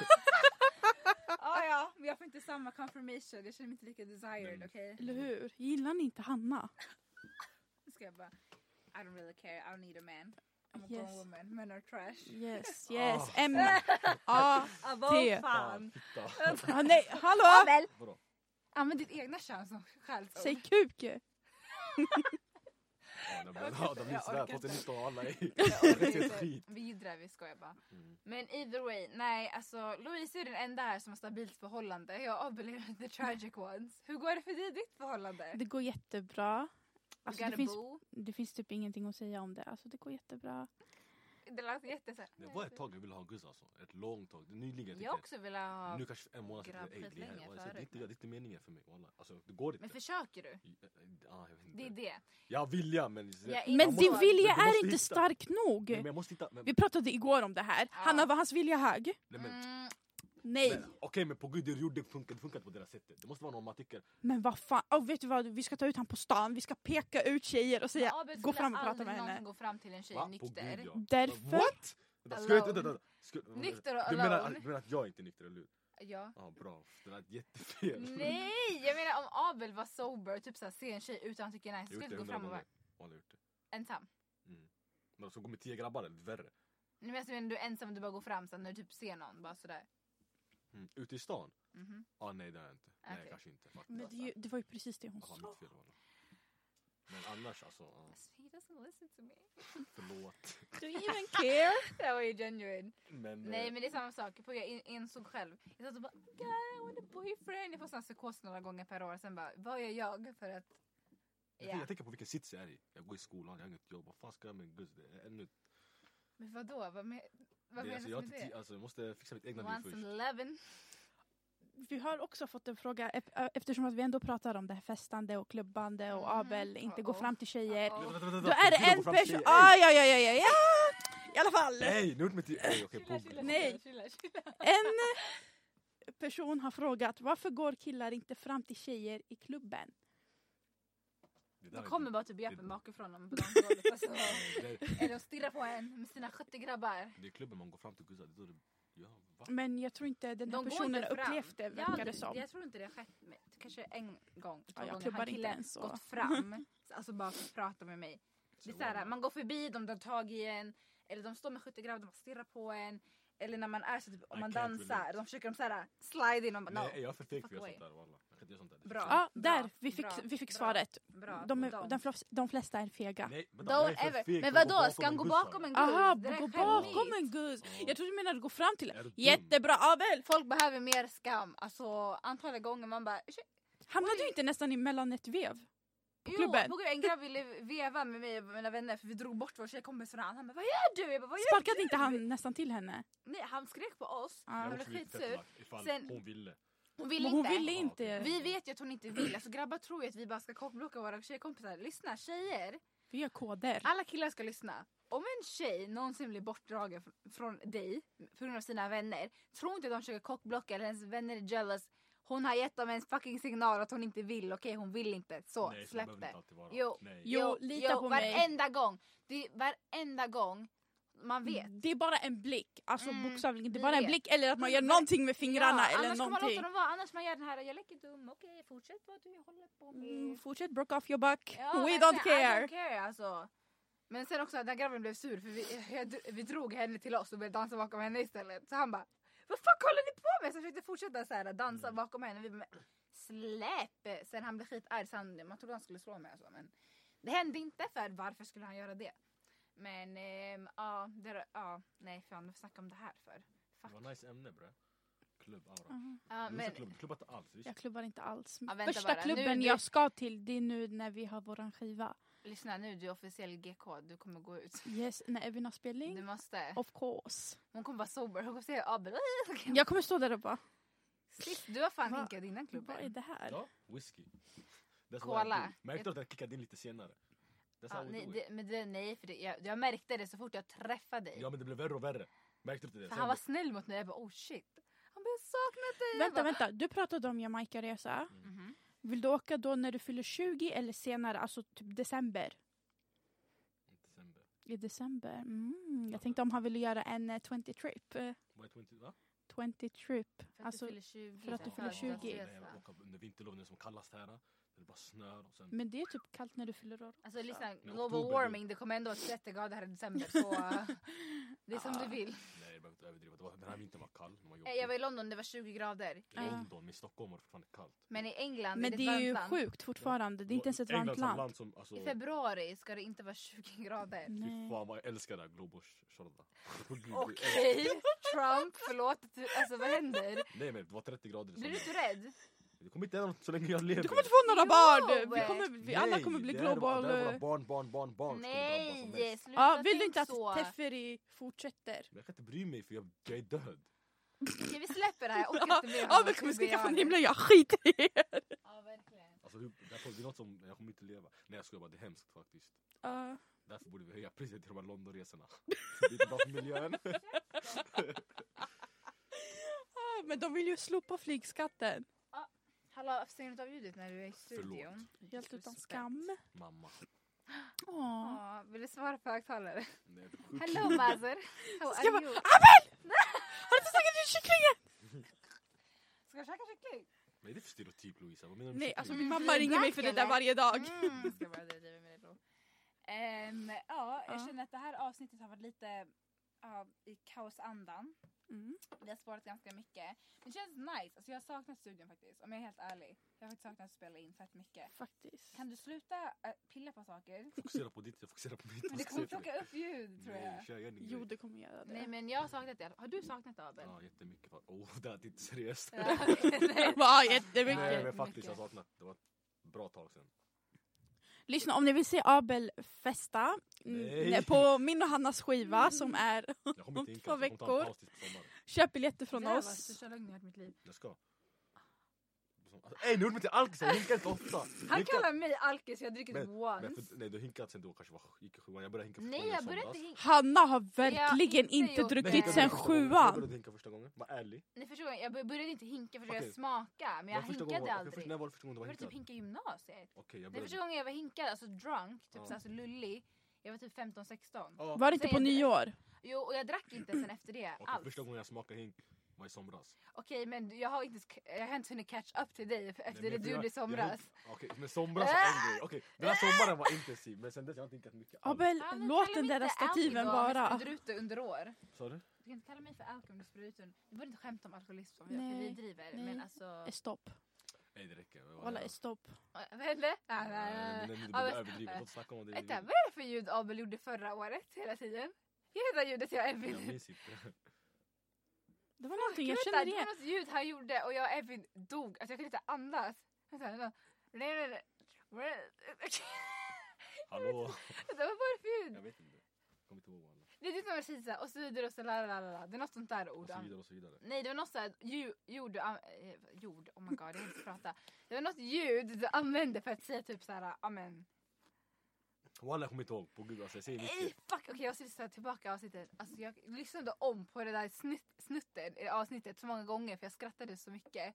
Ah, ja, men jag får inte samma confirmation. Jag känner mig inte lika desired, Men- okej? Eller hur? Gillar ni inte Hanna? Nu ska jag bara... I don't really care, I don't need a man. I'm a Yes. grown woman, men are trash. Yes, yes. Ah. M. A. Ah, T. fan. Fitta. Ah, nej, hallå! Abel! Vadå? Använd ditt egna kön som skällsord. Säg kuk. Ja, de Jag ja, orkar de inte, minns jag det här. orkar inte. tjugonitton och alla är Jag orkar riktigt inte. skit. Vidare, vi skojar bara. Mm. Men either way, nej alltså Louise är den enda här som har stabilt förhållande. Jag avbelever the tragic ones. Hur går det för dig i ditt förhållande? Det går jättebra. Alltså, You det, gotta finns, boo. det finns typ ingenting att säga om det. Alltså, det går jättebra. Det låter jättesåhär. Det var ett tag jag ville ha en guzz alltså. Ett långt tag. Det är nyligen. Jag också vill ha... Nu kanske en månad sedan. grabb Ey, det, skitlänge här, det, är förut, inte, men- det är inte meningen för mig. Walla. Alltså, det går inte. Men försöker du? Ja, jag vet inte. Det är det. Jag vill ja, men... Jag Men insåg- din vilja Men du måste är inte hitta- stark nog. Nej, men jag måste hitta... Men, Vi pratade igår om det här. Hanna, var hans vilja hög? nej, men, Mm, Nej. men, okej, men på gud, det du gjorde funkar, det funkar inte på det där sättet. Det måste vara någon man tycker... Men vad fan, oh, vet du vad, vi ska ta ut han på stan, vi ska peka ut tjejer och säga, men Abel gå skulle fram och prata aldrig med någon henne. som går fram till en tjej Va? På nykter. gud, ja. Därför, What? Vänta, ska jag inte... Alone. Vänta, vänta. Ska, Nykter och du menar, alone. du menar att jag inte är nykter, eller hur? Ja. Ja, bra. Det lät jättefel. Nej, jag menar om Abel var sober, typ såhär, ser en tjej utan han tycker är nice, Jag har skulle gjort du det gå hundra fram och gånger. vara Alla har gjort det. ensam? Mm. Men som går med tio grabbar, är det värre. Nu menar jag, du är ensam, du bara går fram sen när du typ ser någon, bara sådär. Mm. Ute i stan? Mhm. Ah, nej, det har jag inte. Nej, Okej. kanske inte. Faktiskt. men det, är ju- det var ju precis det hon Jaha, sa. mitt fel var det. Men annars, alltså, ja, He doesn't listen to me. förlåt. Do you even care? Det var ju genuine. Men, Nej eh, men det är samma sak, jag in- insåg själv. Jag satt och bara, God, I want a boyfriend. Jag får sån psykos några gånger per år. Sen bara, vad gör jag för att... jag, Ja. jag tänker på vilken sits jag är i. Jag går i skolan, jag har inget jobb. Vad fan ska jag med en guzz? Det är ännu... Men vadå? Vad, med, vad det, menas alltså, jag, har med inte ti- det? alltså, jag måste fixa mitt egna liv Once in först. eleven. Vi har också fått en fråga, ep- eftersom att vi ändå pratar om det här festande och klubbande och Mhm. Abel inte går Uh-oh. fram till tjejer. Uh-oh. Vänta, vänta, vänta. Då är det Vill du en gå fram till person, tjejer? ah, ja ja ja ja ja, i alla fall. Nej, nu är det med till... Ey, okej, Chilla, på... chilla, Nej. chilla, chilla. En person har frågat, varför går killar inte fram till tjejer i klubben? Det där De är- kommer bara typ det- hjälpa bakifrån dem på dansgolvet. Alltså, Nej, det, eller de stirrar på en med sina sjuttio grabbar. det är klubben man går fram till guzzar. Det är då det... Ja, va? Men jag tror inte den här De går personen inte har fram. upplevt det, Ja, verkar det som. Jag tror inte det har skett. Med, kanske en gång, två Ja, jag gånger klubbar har inte killen ens så. gått fram. Alltså bara för att prata med mig. Det är så här, man går förbi, de tar tag i en. Eller de står med sjuttio grabbar, de bara stirrar på en. eller när man är så typ, om I man can't dansar, relate. de försöker de så här slide in och bara, no. Nej, jag är för feg fuck för att göra away. sånt där. Walla. Jag kan inte göra sånt där. Bra. Ja, Bra, där. Vi fick, bra, vi fick bra. svaret. Bra. De, är, Don't. de, flesta, de flesta är fega. Nej, vänta, jag Don't är för ever. feg Men för att vadå, ska han gå buss, bakom en Walla. guzz? Aha, Det är gå självvis. bakom en guzz. Ja. Jag trodde du menade gå fram till. Är du dum? Jättebra, Abel! Folk behöver mer skam. Alltså antalet gånger man bara... Hamnade du inte nästan emellan ett vev? Jo, klubben. på grund- en grabb ville veva med mig och mina vänner för vi drog bort vår tjejkompis från han. Han bara, vad gör du? Jag bara, vad gör Sparkade du? inte han nästan till henne? Nej, han skrek på oss. Ja. Han Jag blev också lite fett skitsur. lack ifall Sen- hon ville. Hon ville Men hon inte. ville Ja, inte. okej. Vi vet ju att hon inte vill. Alltså grabbar tror ju att vi bara ska kockblocka våra tjejkompisar. Lyssna, tjejer. Vi gör koder. Alla killar ska lyssna. Om en tjej någonsin blir bortdragen fr- från dig på grund av sina vänner, tror inte att de försöker kockblocka eller ens vänner är jealous. Hon har gett dem en fucking signal att hon inte vill. Okej, hon vill inte. Så, Nej, så släpp behöver det. inte alltid vara. Jo. Nej. Jo, lita på mig. varenda gång. Det är varenda gång man vet. Det är bara en blick. Alltså Mm, bokstavligen. Det är vi bara en vet. blick eller att man gör Mm, någonting med fingrarna Ja, eller annars kan man någonting. låta dem vara. Annars man gör den här, jag leker dum. Okej, fortsätt vad du håller på med. Mm, fortsätt broke off your buck. Ja, We verkligen, don't I care. don't care alltså. Men sen också den grabben blev sur för vi, jag, vi drog henne till oss och började dansa bakom henne istället. Så han bara, vad fuck håller ni på med? Så jag försökte fortsätta så här, dansa Mm. bakom henne. Vi bara, men, släpp! Sen han blev skitarg, så han, man trodde han skulle slå mig. Alltså. Men det hände inte, för varför skulle han göra det? Men ehm, ja, det, ja, nej fan, vi snackar om det här för. Det Fuck. var nice ämne bre. Klubb, aura. Mhm. Ja, Men, men, klubb, klubba inte alls. Visst? Jag klubbar inte alls. Ja, vänta Första bara. Nu- klubben nu- jag ska till, det är nu när vi har våran skiva. lyssna nu, du är officiell G K, du kommer gå ut. Yes, när Evin har Du spelning. måste. Of course. Hon kommer vara sober, hon kommer säga Abel. Jag kommer stå där och bara, Sist, du har fan Va- hinkat innan klubben. vad är det här? Ja, whisky. That's Cola. what I do. Märkte du att den kickade in lite senare? That's Ja, how we nej, do it. det, men det, nej, för det, jag, jag märkte det så fort jag träffade dig. Ja men det blev värre och värre. Märkte du inte det? För Sen han var det- snäll mot mig, jag bara oh shit. Han bara jag saknar dig. Vänta, jag bara, vänta. Du pratade om Jamaica-resa. Mhm. Vill du åka då när du fyller tjugo eller senare? Alltså typ december. December. I december. Mm. Jag tänkte om han ville göra en eh, twenty trip. Eh, Vad är tjugo, va? twenty trip. För att Alltså, du fyller tjugo. för att du så fyller här, tjugo. födelsedagsresa. Nej, jag åker under vinterloven som kallast här. Det bara snör och sen... men det är typ kallt när du fyller år. Alltså lyssna, Men global oktober, warming, det kommer ändå vara trettio grader här i december. Så uh, det är som Ja. du vill. Nej jag behöver inte överdriva. Det var, den här vintern var kall. Den var Eh, jobbig. Jag var i London, det var tjugo grader. I Ja. London, men i Stockholm var det fortfarande kallt. Men i England Men är det det är ett ju varmt land. sjukt fortfarande. Det är inte ens ett England varmt som land. land som, alltså, I februari ska det inte vara tjugo grader. fy Nej. fan vad jag älskar det här Globos Shorda. Okej, Trump, förlåt. Alltså vad händer? Nej men det var trettio grader i Blir du sommar. inte rädd? Det kommer inte hända något så länge jag lever. Du kommer inte få några Jo! barn! Vi kommer, vi, alla Nej, kommer bli det här var- global... Det här var eh, barn, barn, barn, barn skulle drabbas som Nej, mest. sluta Ja, vill du tänk inte att så. Teferi fortsätter? Men jag kan inte bry mig för jag, jag är död. Okej, vi släpper det här. Jag orkar Ja, inte mer. ja, vi kommer skrika från himlen, jag skiter i er! Ja, verkligen. Alltså hur, därför, det är något som jag kommer inte leva. Nej jag skojar bara, det är hemskt faktiskt. Ja. Därför borde vi höja priset till de här Londonresorna. Det är inte bra för miljön. Ah, men de vill ju slopa flygskatten. Hallå, stäng inte av ljudet när du är i studion. Helt utan skam. Mamma. Åh. Ja, vill du svara på högtalare? Nej, det är sjukt. Hello Mazer. How Ska jag are bara, you? Abel! Har du inte sagt att du är kycklingen? Ska jag käka kyckling? Vad är det för stereotyp Louisa? Vad menar du med Nej, kyckling? alltså min mamma ringer mig för det där varje dag. Mm, ska bara driva med det då. Ehm, ja, jag Ja. känner att det här avsnittet har varit lite ja, i kaosandan. Mm. Vi har sparat ganska mycket. Det känns nice. Alltså jag har saknat studion faktiskt. Om jag är helt ärlig. Jag har faktiskt saknat att spela in fett mycket. Faktiskt. Kan du sluta äh, pilla på saker? Fokusera på ditt, jag fokuserar på mitt. Men det kommer plocka upp ljud tror jag. Nej, kör igen din Jo, grej. det kommer göra det. Nej men jag har saknat det. Har du saknat det Abel? Ja, jättemycket. Åh, oh, det är inte seriöst. Ja, nej. Va, jättemycket. Nej, men faktiskt mycket. jag har saknat. Det var ett bra tag sedan. Lyssna, om ni vill se Abel festa Nej. mm, på min och Hannas skiva som är Jag kommer inte om inka. två Jag kommer ta en veckor. paus tills på sommaren. Köp biljetter från Det här var oss. största lögnen jag hört i mitt liv. Jag ska. Alltså, ey, nu gjorde mig till alkis, jag hinkar inte ofta. Han Hinkar- kallar mig alkis, jag har druckit Men- once. Men för, nej, du har hinkat sen du kanske var, gick i sjuan. Jag började hinka första Nej gången i jag började somras. inte hinka. Hanna har verkligen inte inte gjort druckit det. Hinkade sen du första gången? När sjuan. började du hinka första gången? Var ärlig. Nej första gången, jag började inte hinka för att Okej. jag smaka. Men jag Var första gången hinkade var- aldrig. först- När var det första gången du Jag var började typ hinkad? hinka i gymnasiet. Okej, jag Det är första började. gången jag var hinkad, alltså drunk, typ Ja. så alltså lullig. Jag var typ femton sexton. Ja. Var det inte Säg på att det- nyår? Jo och jag drack inte sen efter det Okej, alls. första gången jag smakade hink. var i somras. Okej, men jag har inte sk- jag har inte hunnit catch up till dig efter Nej, det men du jag- gjorde i somras. jag- Okej, men somras var en grej. Okej, den här sommaren var intensiv, men sen dess har jag inte tänkt mycket alls. Abel, Ja, men låt kalla den mig där inte stativen alkohol om vara. jag sprutar ut under år. Sa du? Du kan inte kalla mig för alkohol om du sprutar ut. Du borde inte skämta om alkoholism som vi, för Nej, vi driver. nej. Men alltså... Är stopp. Nej, det räcker. Vad Walla, är är stopp. Vad hände? Ah, nej, Nej, nej, men nej. nu Ja, börjar men- överdriva. Låt oss snacka om det. Vänta, vad är det för ljud Abel gjorde förra året hela tiden? Hela ljudet jag och Jag Evin. minns inte. Det var någonting jag Vänta, känner det var igen. något ljud han gjorde och jag och Evin dog. Alltså jag kunde inte andas. Vänta, vänta. Nej, nej, nej. Hallå? Vänta, vad var det för ljud? Jag vet inte. Kommer inte ihåg alla. Det är det som är precis såhär, och så vidare och så la la la la. Det är något sånt där ord. Och så vidare och så vidare. Nej, det var något såhär ju, jord, äh, jord, oh my god, jag kan inte prata. Det var något ljud du använde för att säga typ såhär, amen. Walla, jag kommer inte ihåg. På gud, alltså jag säger Nej, mycket. fuck, okej jag ska lyssna tillbaka avsnittet. Alltså jag lyssnade om på det där snutt, snutten i avsnittet så många gånger för jag skrattade så mycket.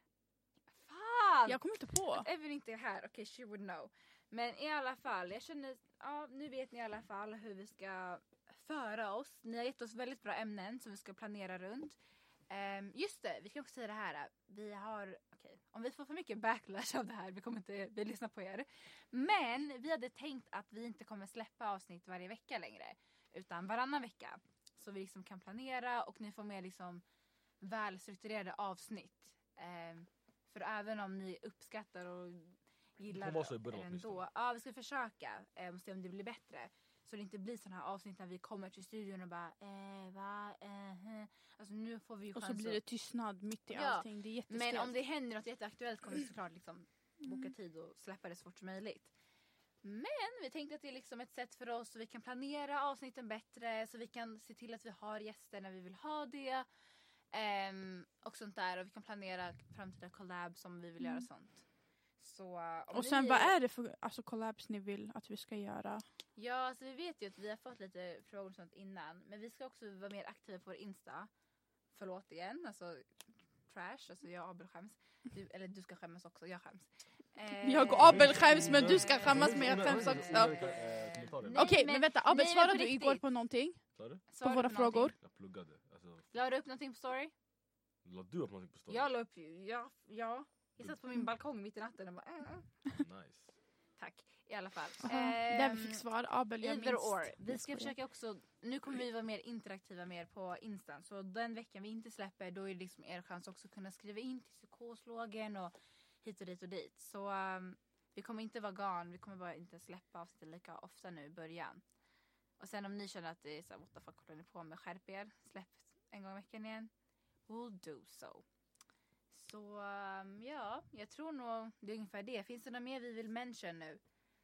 Fan! Jag kommer inte på. Evan inte är här, okej, she would know. Men i alla fall, jag känner, ja nu vet ni i alla fall hur vi ska föra oss. Ni har gett oss väldigt bra ämnen som vi ska planera runt. Um, just det, vi kan också säga det här. Vi har, okej, om vi får för mycket backlash av det här, vi kommer inte vi lyssnar på er. Men vi hade tänkt att vi inte kommer släppa avsnitt varje vecka längre. Utan varannan vecka. Så vi liksom kan planera och ni får mer liksom välstrukturerade avsnitt. Um, för även om ni uppskattar och gillar Det får vara så i början ändå. Ja, vi ska försöka um, och se om det blir bättre. Så det inte blir sådana här avsnitt när vi kommer till studion och bara eh, va, eh, alltså nu får vi ju Och så chans blir att- det tystnad mitt i Ja, allting. Det är jättestelt. Men om det händer något jätteaktuellt kommer vi såklart liksom boka tid och släppa det så fort som möjligt. Men vi tänkte att det är liksom ett sätt för oss så vi kan planera avsnitten bättre. Så vi kan se till att vi har gäster när vi vill ha det. Ehm, och sånt där. Och vi kan planera framtida collabs om vi vill göra sånt. Så, om Och sen ni- vad är det för alltså, collabs ni vill att vi ska göra? Ja, alltså vi vet ju att vi har fått lite frågor och sånt innan. Men vi ska också vara mer aktiva på vår Insta. Förlåt igen, alltså trash. Alltså jag och Abel skäms. Du, eller du ska skämmas också, jag skäms. Eh, Jag och Abel skäms, men du ska skämmas, men jag skäms också. Nej, Okej, men, men- vänta. Abel, nej, men svarade på du riktigt. igår på någonting? Sa du? Svarar på våra du på någonting? frågor? Jag pluggade. Alltså, La du upp någonting på story? la du upp någonting på story? Jag la upp ju, ja, ja. Jag satt på min balkong mitt i natten och bara, äh, äh. Nice. Tack, i alla fall. Aha, där vi Ehm, fick svar. Abel, jag Either minst. or. Vi Jag ska skojar. försöka också, nu kommer vi vara mer interaktiva mer på Insta. Så den veckan vi inte släpper, då är det liksom er chans också att kunna skriva in till psykoslågen och hit och dit och dit. Så um, vi kommer inte vara gone, vi kommer bara inte släppa avsnitt lika ofta nu i början. Och sen om ni känner att det är så här, what the fuck håller ni på med, skärp er, släpp en gång i veckan igen. We'll do so. Så um, ja, jag tror nog det är ungefär det. Finns det något mer vi vill mention nu?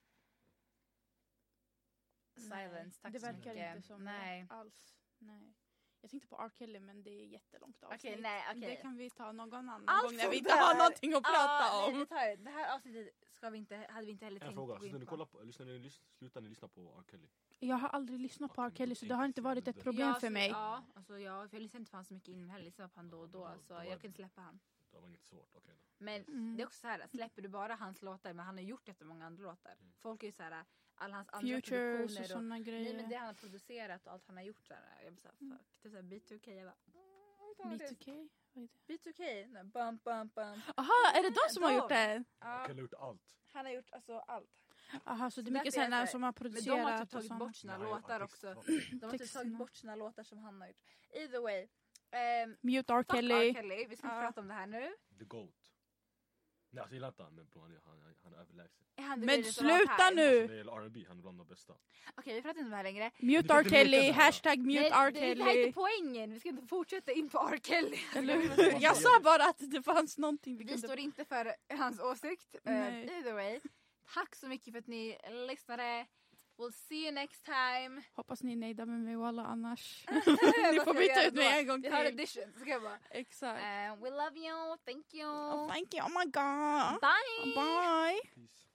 Silence, tack det så verkar mycket. inte som Nej. det alls. Nej. Jag tänkte på R. Kelly, men det är jättelångt avsnitt. Okej, nej, okej. Det kan vi ta någon annan Allt gång när sånt vi inte där. har någonting att prata Ah, om. Nej, vi tar det. Det här avsnittet ska vi inte, hade vi inte heller En tänkt fråga, gå slutar in ni, på. kolla på, lyssnar ni, lys, slutar ni lyssna på R. Kelly? Jag har aldrig lyssnat på R. Okej, Kelly, så det har inte varit ett Ja, problem Ja, för så- mig. Ja, alltså jag, för jag lyssnar inte på han så mycket innan heller. Lyssnar på han då och då. Ja, då- Så då var jag det- kan inte släppa han. Det var inget svårt, okej då. Men Mm. det är också så här, släpper du bara hans låtar, men han har gjort jättemånga andra låtar. Folk är ju så här, alla hans andra Futures och produktioner och, sådana nej grejer. men det han har producerat och allt han har gjort så här, jag blir så här, fuck. Det är så här B two K, jag bara, mm, B two K? Vad är det? B two K, nej, bum bum bum. Aha, är det de som har De. gjort det? Ja, Kelly har gjort allt. han har gjort alltså allt. Aha, så det är Så mycket därför är sådana jag så här- som har Men de har producerat typ och tagit sånt. bort sina Nej, låtar ja, också. text- De har typ Texterna. tagit bort sina låtar som han har gjort. Either way. Um, Mute R. fuck Kelly. R. Kelly. Vi ska inte Ja. prata om det här nu. The GOAT. Nej, alltså jag gillar inte han, men bro, han, är- han, är- han är överlägsen. Är han the Men greatest of all sluta time? Alltså, nu! när det gäller R and B, han är bland de bästa. Okej, vi pratar inte om det här längre. Mute Du kan R. inte Kelly, mute det här. hashtag mute Nej, R. det, det här är Kelly. inte poängen. Vi ska inte fortsätta in på R. Kelly. Eller hur? Jag sa bara att det fanns någonting vi Vi kunde... står inte för hans åsikt. Uh, Nej. either way. Tack så mycket för att ni lyssnade. We'll see you next time. Hoppas ni är nöjda med mig och alla annars. Vad Ni ska får vi byta göra ut mig då? en gång Vi har till. edition. Ska jag bara. Exakt. Uh, we love you. Thank you. Oh, thank you. Oh my god. Bye. Bye. Peace.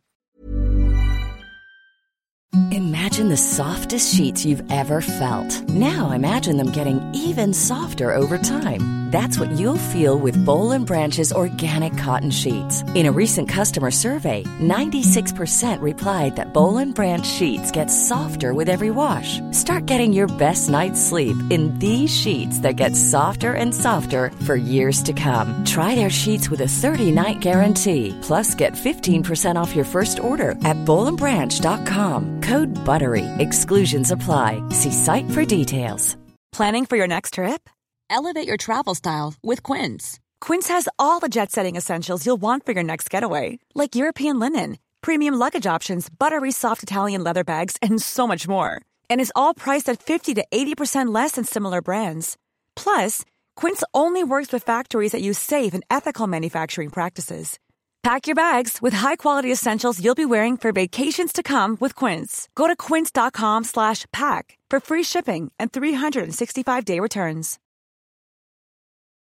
Imagine the softest sheets you've ever felt. Now imagine them getting even softer over time. That's what you'll feel with Bowl and Branch's organic cotton sheets. In a recent customer survey, ninety-six percent replied that Bowl and Branch sheets get softer with every wash. Start getting your best night's sleep in these sheets that get softer and softer for years to come. Try their sheets with a thirty-night guarantee. Plus, get fifteen percent off your first order at bowl and branch dot com. Code BUTTERY. Exclusions apply. See site for details. Planning for your next trip? Elevate your travel style with Quince. Quince has all the jet-setting essentials you'll want for your next getaway, like European linen, premium luggage options, buttery soft Italian leather bags, and so much more. And is all priced at fifty to eighty percent less than similar brands. Plus, Quince only works with factories that use safe and ethical manufacturing practices. Pack your bags with high-quality essentials you'll be wearing for vacations to come with Quince. Go to quince dot com slash pack for free shipping and three sixty-five day returns.